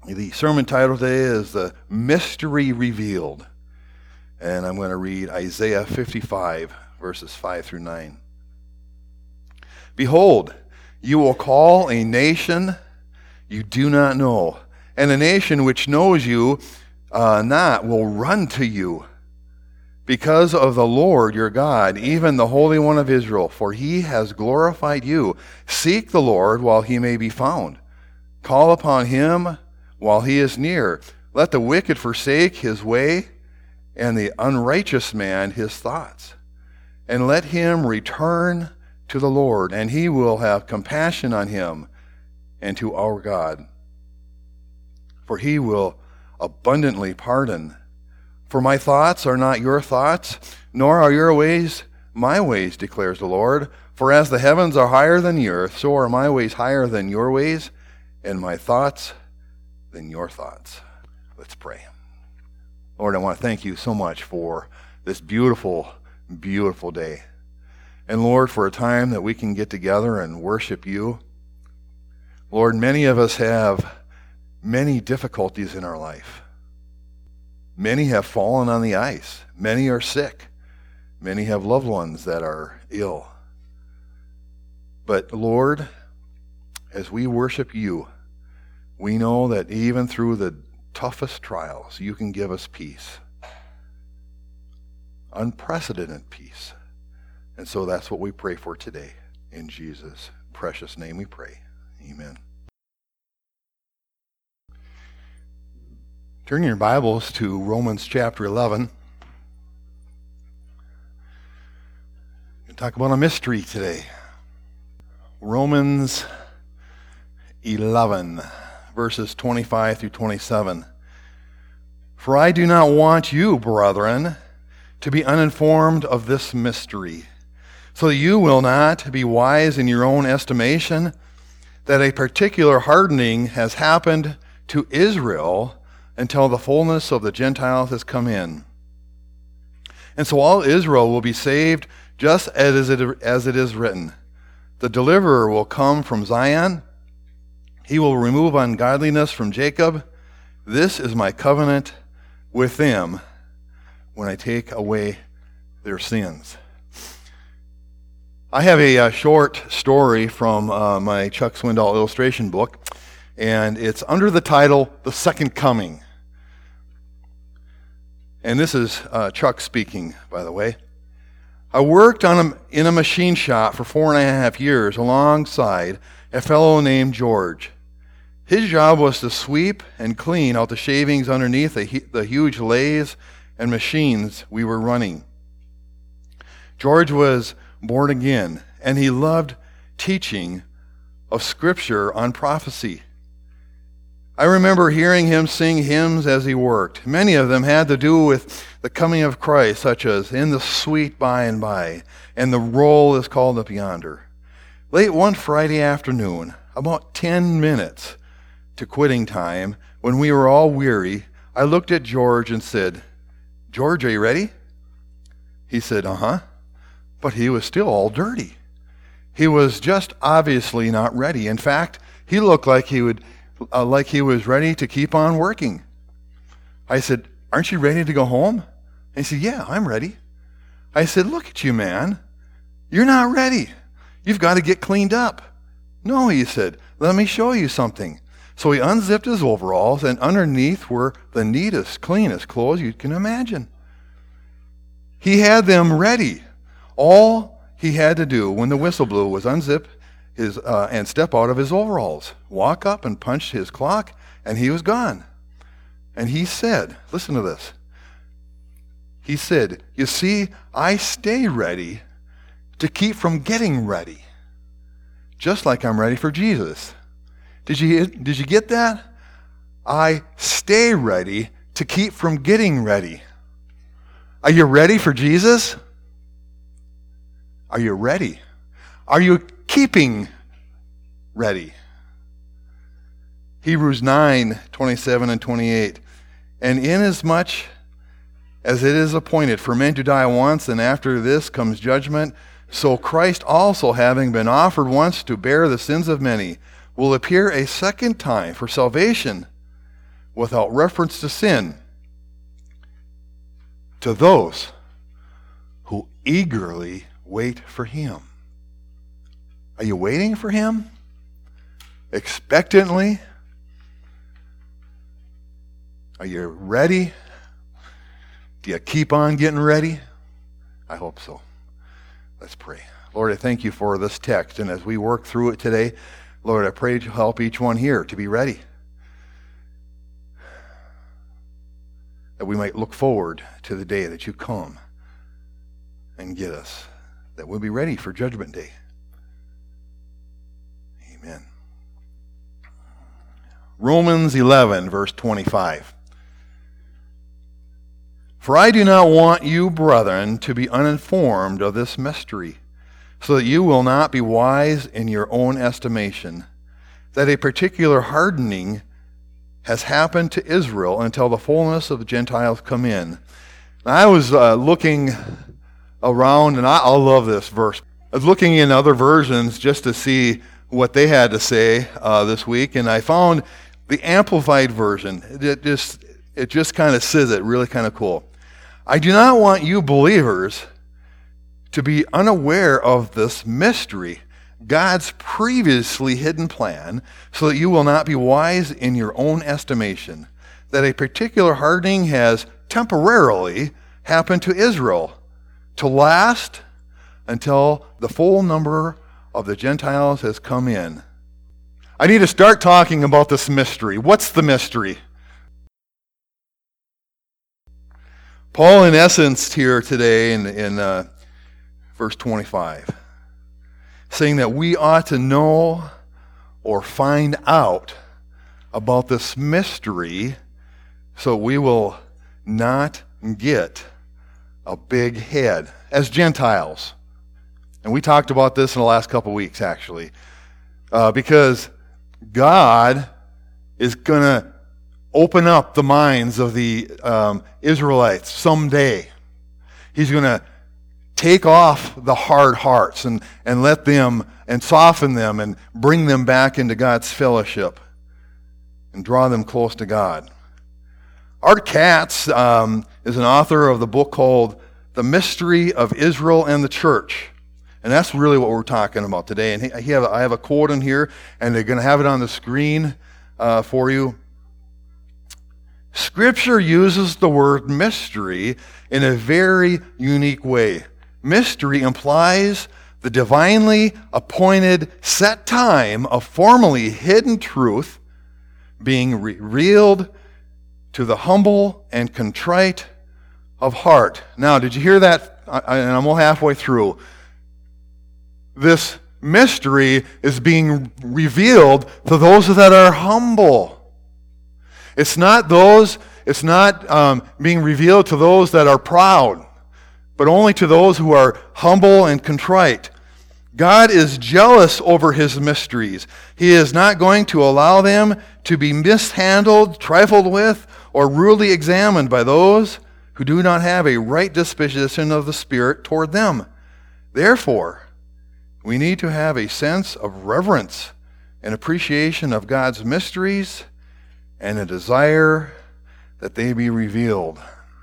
The sermon title today is The Mystery Revealed. And I'm going to read Isaiah 55, verses 5 through 9. Behold, you will call a nation you do not know, and a nation which knows you not will run to you. Because of the Lord your God, even the Holy One of Israel, for he has glorified you. Seek the Lord while he may be found. Call upon him while he is near. Let the wicked forsake his way, and the unrighteous man his thoughts. And let him return to the Lord, and he will have compassion on him and to our God. For he will abundantly pardon. For my thoughts are not your thoughts, nor are your ways my ways, declares the Lord. For as the heavens are higher than the earth, so are my ways higher than your ways, and my thoughts than your thoughts. Let's pray. Lord, I want to thank you so much for this beautiful, beautiful day. And Lord, for a time that we can get together and worship you. Lord, many of us have many difficulties in our life. Many have fallen on the ice. Many are sick. Many have loved ones that are ill. But Lord, as we worship you, we know that even through the toughest trials, you can give us peace. Unprecedented peace. And so that's what we pray for today. In Jesus' precious name we pray. Amen. Turn your Bibles to Romans chapter 11. We'll talk about a mystery today. Romans 11. Verses 25 through 27. For I do not want you, brethren, to be uninformed of this mystery, so that you will not be wise in your own estimation, that a particular hardening has happened to Israel until the fullness of the Gentiles has come in. And so all Israel will be saved, just as it is written. The deliverer will come from Zion. He will remove ungodliness from Jacob. This is my covenant with them when I take away their sins. I have a short story from my Chuck Swindoll illustration book, and it's under the title, The Second Coming. And this is Chuck speaking, by the way. I worked in a machine shop for 4.5 years alongside a fellow named George. His job was to sweep and clean out the shavings underneath the huge lathes and machines we were running. George was born again, and he loved teaching of Scripture on prophecy. I remember hearing him sing hymns as he worked. Many of them had to do with the coming of Christ, such as "In the Sweet By and By" and "The Roll is Called Up Yonder." Late one Friday afternoon, about 10 minutes to quitting time, when we were all weary, I looked at George and said, "George, are you ready?" He said, "Uh-huh." But he was still all dirty. He was just obviously not ready. In fact, he looked like he was ready to keep on working. I said, "Aren't you ready to go home?" And he said, "Yeah, I'm ready." I said, "Look at you, man. You're not ready. You've got to get cleaned up." "No," he said, "let me show you something." So he unzipped his overalls, and underneath were the neatest, cleanest clothes you can imagine. He had them ready. All he had to do when the whistle blew was unzip his and step out of his overalls, walk up and punch his clock, and he was gone. And he said, listen to this. He said, "You see, I stay ready to keep from getting ready, just like I'm ready for Jesus." Did you get that? I stay ready to keep from getting ready. Are you ready for Jesus? Are you ready? Are you keeping ready? Hebrews 9:27 and 28. And inasmuch as it is appointed for men to die once, and after this comes judgment, so Christ also, having been offered once to bear the sins of many, will appear a second time for salvation without reference to sin, to those who eagerly wait for him. Are you waiting for him? Expectantly? Are you ready? Do you keep on getting ready? I hope so. Let's pray. Lord, I thank you for this text, and as we work through it today, Lord, I pray to help each one here to be ready, that we might look forward to the day that you come and get us, that we'll be ready for Judgment Day. Amen. Romans 11, verse 25. For I do not want you, brethren, to be uninformed of this mystery, so that you will not be wise in your own estimation, that a particular hardening has happened to Israel until the fullness of the Gentiles come in. Now, I was looking around, and I love this verse. I was looking in other versions just to see what they had to say this week, and I found the Amplified version. It just kind of says it really kind of cool. I do not want you believers to be unaware of this mystery, God's previously hidden plan, so that you will not be wise in your own estimation, that a particular hardening has temporarily happened to Israel, to last until the full number of the Gentiles has come in. I need to start talking about this mystery. What's the mystery? Paul, in essence, here today in verse 25, saying that we ought to know or find out about this mystery so we will not get a big head as Gentiles. And we talked about this in the last couple weeks, actually, because God is going to open up the minds of the Israelites someday. He's going to take off the hard hearts and let them, and soften them and bring them back into God's fellowship and draw them close to God. Art Katz is an author of the book called The Mystery of Israel and the Church. And that's really what we're talking about today. And I have a quote in here, and they're going to have it on the screen for you. Scripture uses the word mystery in a very unique way. Mystery implies the divinely appointed set time of formally hidden truth being revealed to the humble and contrite of heart. Now, did you hear that? And I'm all halfway through. This mystery is being revealed to those that are humble. It's not being revealed to those that are proud, but only to those who are humble and contrite. God is jealous over his mysteries. He is not going to allow them to be mishandled, trifled with, or rudely examined by those who do not have a right disposition of the Spirit toward them. Therefore, we need to have a sense of reverence and appreciation of God's mysteries and a desire that they be revealed.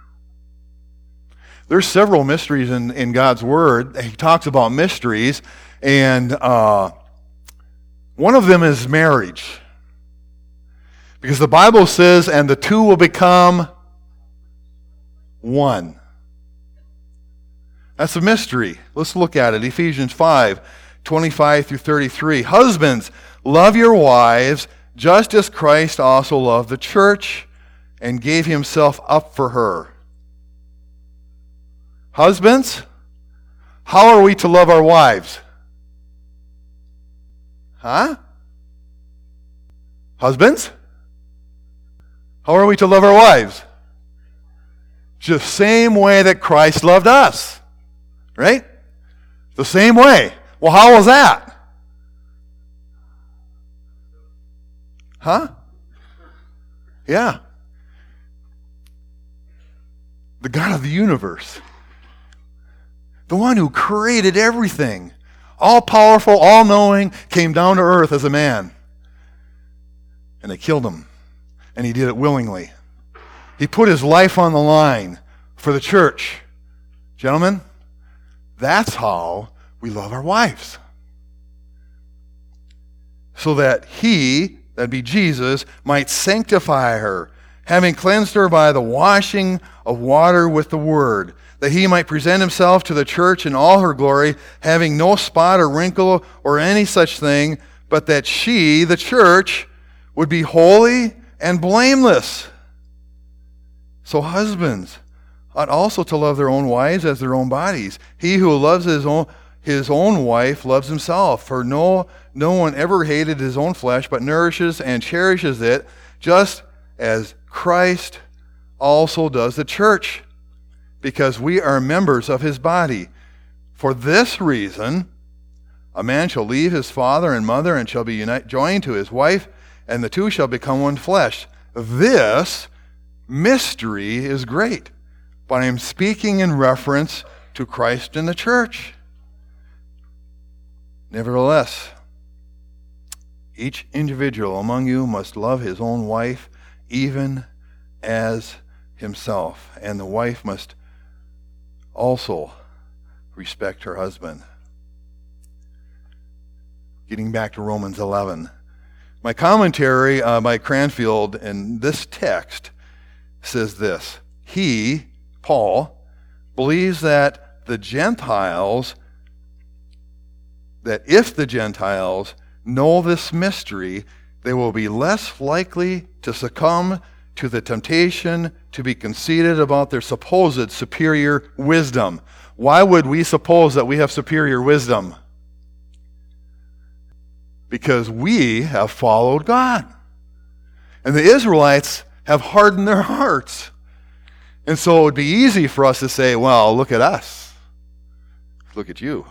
There's several mysteries in God's Word. He talks about mysteries, and one of them is marriage. Because the Bible says, and the two will become one. That's a mystery. Let's look at it. Ephesians 5, 25 through 33. Husbands, love your wives, just as Christ also loved the church and gave himself up for her. Husbands, how are we to love our wives? Husbands, how are we to love our wives? Just the same way that Christ loved us. Right? The same way. Well, how was that? Yeah. The God of the universe. The one who created everything. All-powerful, all-knowing, came down to earth as a man. And they killed him. and he did it willingly. He put his life on the line for the church. Gentlemen, that's how we love our wives. So that he, that'd be Jesus, might sanctify her, having cleansed her by the washing of water with the word, that he might present himself to the church in all her glory, having no spot or wrinkle or any such thing, but that she, the church, would be holy and blameless. So husbands ought also to love their own wives as their own bodies. He who loves his own wife loves himself, for no one ever hated his own flesh, but nourishes and cherishes it, just as Christ also does the church, because we are members of his body. For this reason, a man shall leave his father and mother and shall be joined to his wife, and the two shall become one flesh. This mystery is great, but I am speaking in reference to Christ and the church. Nevertheless, each individual among you must love his own wife even as himself, and the wife must also respect her husband. Getting back to Romans 11. My commentary by Cranfield in this text says this. He, Paul, believes that if the Gentiles know this mystery, they will be less likely to succumb to the temptation to be conceited about their supposed superior wisdom. Why would we suppose that we have superior wisdom? Because we have followed God. And the Israelites have hardened their hearts. And so it would be easy for us to say, well, look at us. Look at you.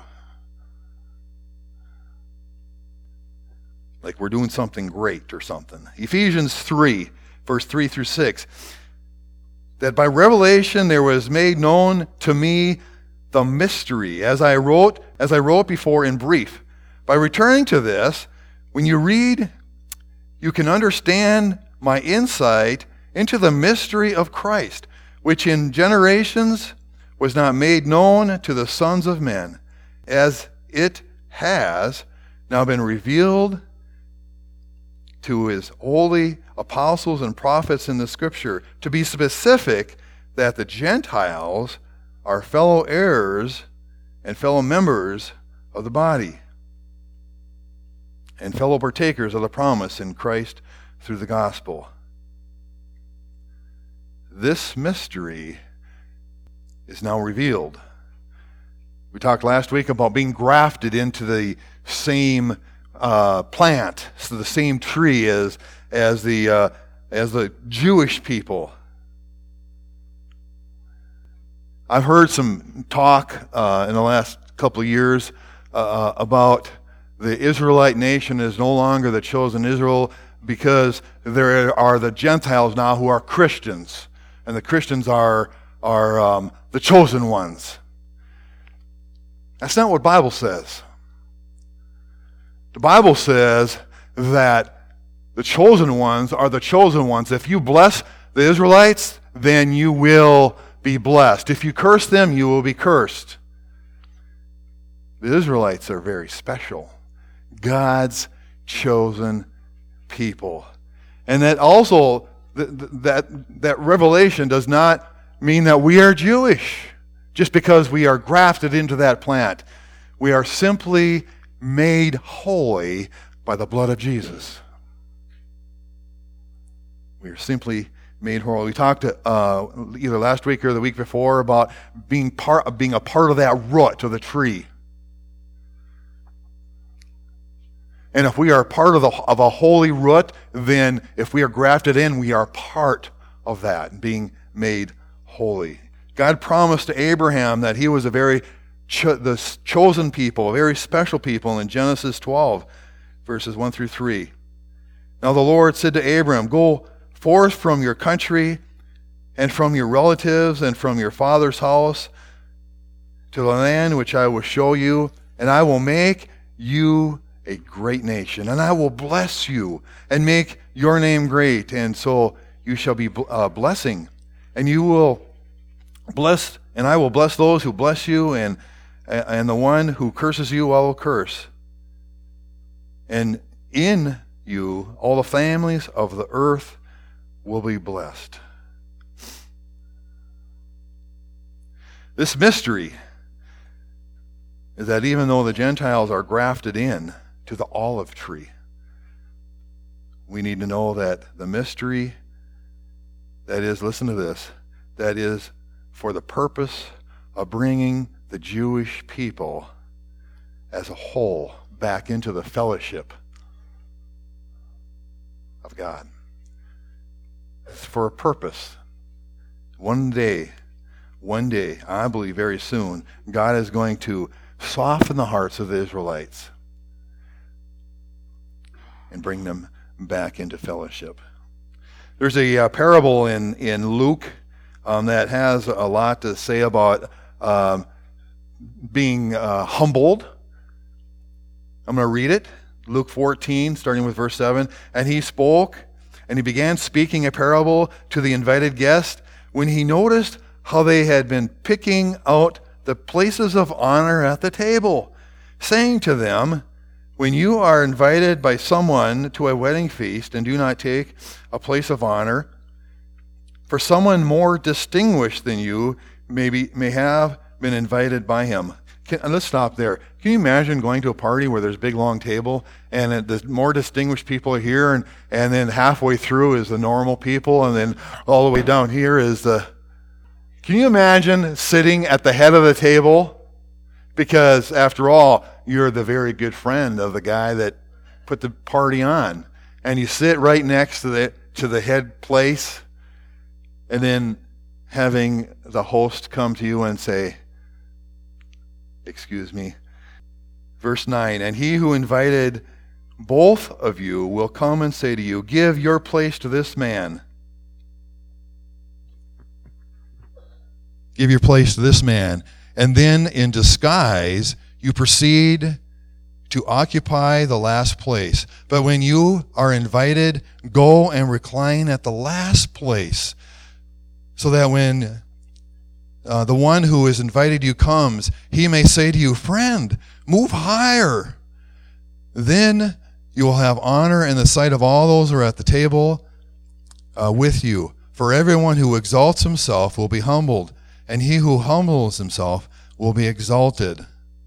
Like we're doing something great or something. Ephesians 3, verse 3 through 6. That by revelation there was made known to me the mystery, as I wrote before in brief. By returning to this, when you read, you can understand my insight into the mystery of Christ, which in generations was not made known to the sons of men, as it has now been revealed to his holy apostles and prophets in the Scripture. To be specific, that the Gentiles are fellow heirs and fellow members of the body, and fellow partakers of the promise in Christ through the gospel. This mystery is now revealed. We talked last week about being grafted into the same plant, so the same tree as the Jewish people. I've heard some talk in the last couple of years about the Israelite nation is no longer the chosen Israel because there are the Gentiles now who are Christians, and the Christians are the chosen ones. That's not what the Bible says. The Bible says that the chosen ones are the chosen ones. If you bless the Israelites, then you will be blessed. If you curse them, you will be cursed. The Israelites are very special. God's chosen people. And that also, that revelation does not mean that we are Jewish just because we are grafted into that plant. We are simply made holy by the blood of Jesus. We are simply made holy. We talked either last week or the week before about being a part of that root of the tree. And if we are part of a holy root, then if we are grafted in, we are part of that, being made holy. God promised to Abraham that he was the chosen people, a very special people in Genesis 12, verses 1 through 3. Now the Lord said to Abram, "Go forth from your country and from your relatives and from your father's house to the land which I will show you, and I will make you a great nation, and I will bless you and make your name great, and so you shall be a blessing. And you will bless, and I will bless those who bless you, and the one who curses you I will curse. And in you all the families of the earth will be blessed. This mystery is that even though the Gentiles are grafted in to the olive tree, we need to know that the mystery that is, listen to this, that is for the purpose of bringing the Jewish people as a whole back into the fellowship of God. It's for a purpose. One day, I believe very soon, God is going to soften the hearts of the Israelites and bring them back into fellowship. There's a parable in Luke that has a lot to say about being humbled. I'm going to read it. Luke 14, starting with verse 7. And he spoke, and he began speaking a parable to the invited guest when he noticed how they had been picking out the places of honor at the table, saying to them, when you are invited by someone to a wedding feast, and do not take a place of honor, for someone more distinguished than you may have been invited by him. Let's stop there. Can you imagine going to a party where there's a big long table and the more distinguished people are here, and then halfway through is the normal people, and then all the way down here is the... Can you imagine sitting at the head of the table? Because after all, you're the very good friend of the guy that put the party on. And you sit right next to the head place, and then having the host come to you and say, excuse me. Verse 9, and he who invited both of you will come and say to you, give your place to this man. Give your place to this man. And then in disguise, you proceed to occupy the last place. But when you are invited, go and recline at the last place, so that when the one who has invited you comes, he may say to you, friend, move higher. Then you will have honor in the sight of all those who are at the table with you. For everyone who exalts himself will be humbled, and he who humbles himself will be exalted.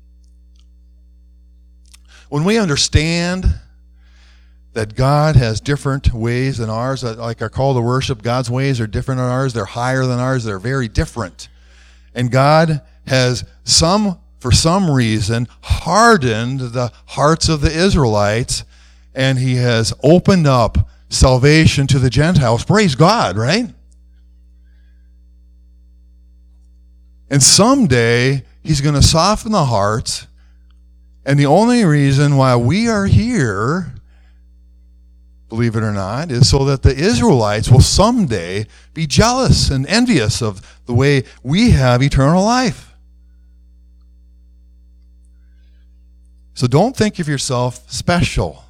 When we understand that God has different ways than ours, like our call to worship, God's ways are different than ours, they're higher than ours, they're very different. And God has for some reason, hardened the hearts of the Israelites, and he has opened up salvation to the Gentiles. Praise God, right? And someday, he's going to soften the hearts, and the only reason why we are here, believe it or not, is so that the Israelites will someday be jealous and envious of the way we have eternal life. So don't think of yourself special.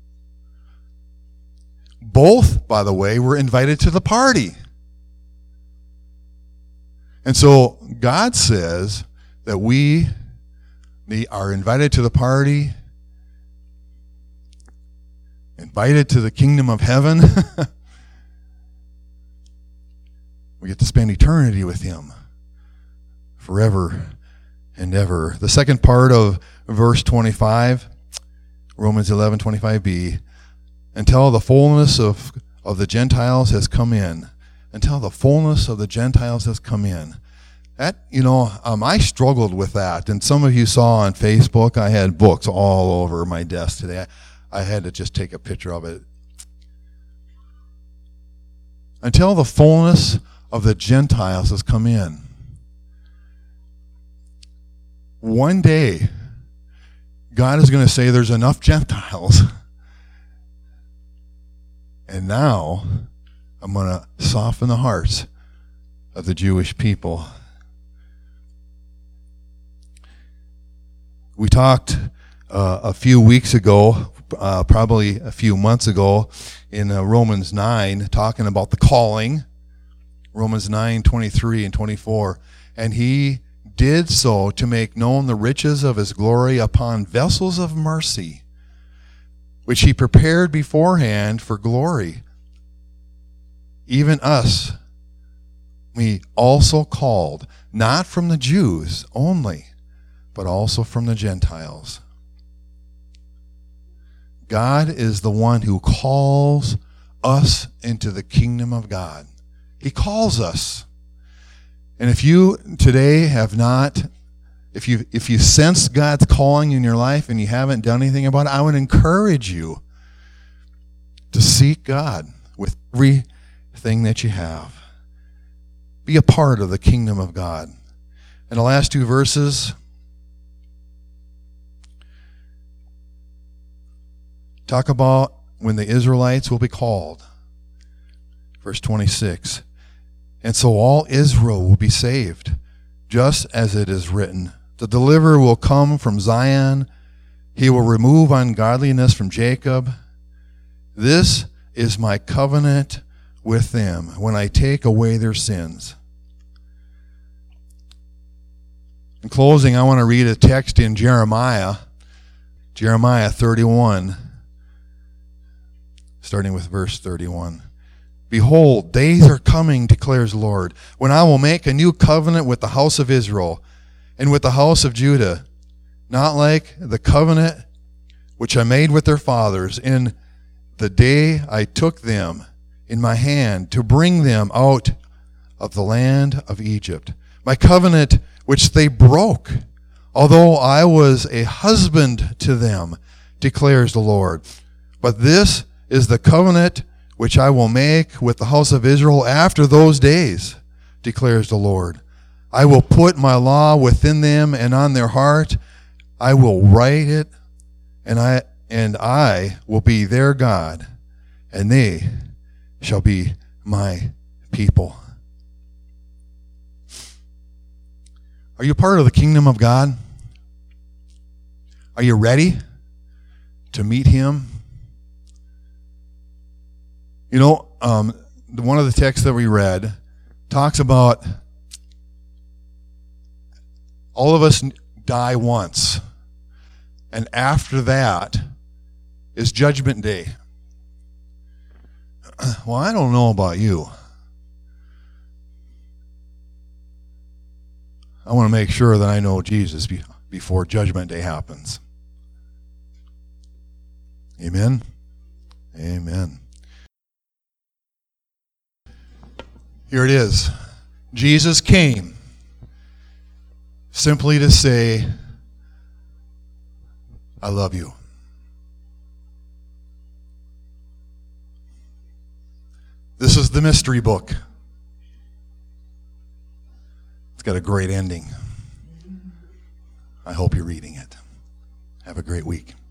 Both, by the way, were invited to the party. And so God says that we are invited to the party, invited to the kingdom of heaven. We get to spend eternity with him forever and ever. The second part of verse 25, Romans 11:25b, until the fullness of the Gentiles has come in. Until the fullness of the Gentiles has come in. That, I struggled with that. And some of you saw on Facebook, I had books all over my desk today. I had to just take a picture of it. Until the fullness of the Gentiles has come in. One day, God is going to say there's enough Gentiles. And now, I'm going to soften the hearts of the Jewish people. We talked a few weeks ago, probably a few months ago, in Romans 9, talking about the calling, Romans 9:23 and 24. And he did so to make known the riches of his glory upon vessels of mercy, which he prepared beforehand for glory. Even us, we also called, not from the Jews only, but also from the Gentiles. God is the one who calls us into the kingdom of God. He calls us. And if you today have not, if you sense God's calling in your life and you haven't done anything about it, I would encourage you to seek God with everything that you have. Be a part of the kingdom of God. And the last two verses talk about when the Israelites will be called. Verse 26. And so all Israel will be saved, just as it is written. The deliverer will come from Zion. He will remove ungodliness from Jacob. This is my covenant with them when I take away their sins. In closing, I want to read a text in Jeremiah 31, starting with verse 31. Behold, days are coming, declares the Lord, when I will make a new covenant with the house of Israel and with the house of Judah, not like the covenant which I made with their fathers in the day I took them in my hand to bring them out of the land of Egypt. My covenant which they broke, although I was a husband to them, declares the Lord. But this is the covenant which I will make with the house of Israel after those days, declares the Lord. I will put my law within them and on their heart. I will write it, and I will be their God, and they shall be my people. Are you part of the kingdom of God? Are you ready to meet him? You know, one of the texts that we read talks about all of us die once, and after that is Judgment Day. Well, I don't know about you. I want to make sure that I know Jesus before Judgment Day happens. Amen? Amen. Here it is. Jesus came simply to say, I love you. This is the mystery book. It's got a great ending. I hope you're reading it. Have a great week.